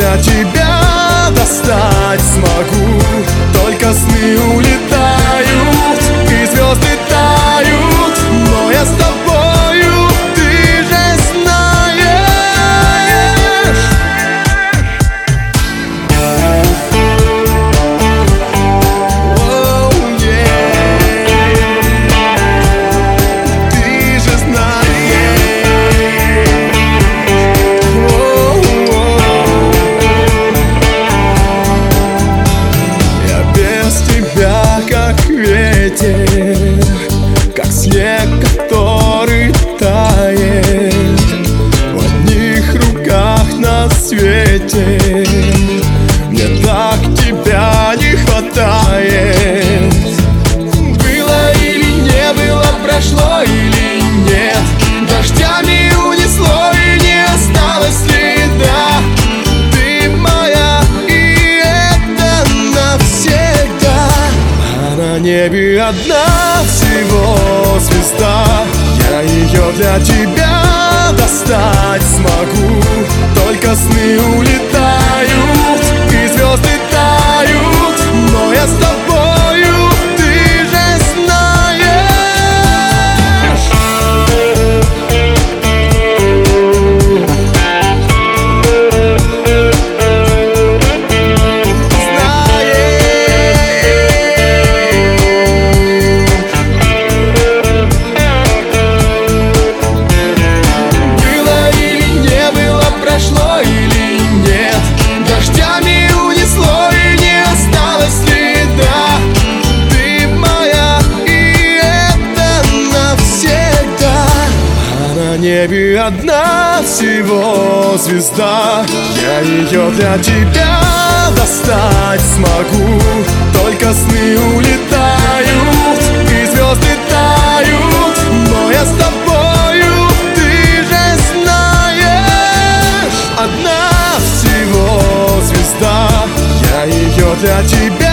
для тебя достать смогу. Только сны улетают и звезды тают, но я с тобою, ты же знаешь. Оу, ты же знаешь. Я без тебя как ветер, как снег, который тает в одних руках на свете. Мне так тебя не хватает. Было или не было, прошло или нет, дождями унесло и не осталось следа. Ты моя, и это навсегда. А на небе одна всего звезда, я ее для тебя достать смогу. Только сны улетают и звезды тают, но я с тобою, ты же знаешь. Было или не было, прошло или нет, дождями унесло и не осталось следа. Ты моя, и это навсегда. А на небе одна всего звезда, я ее для тебя достать смогу. Только сны улетают и звезды тают, но я с тобою, ты же знаешь. Одна всего звезда, я ее для тебя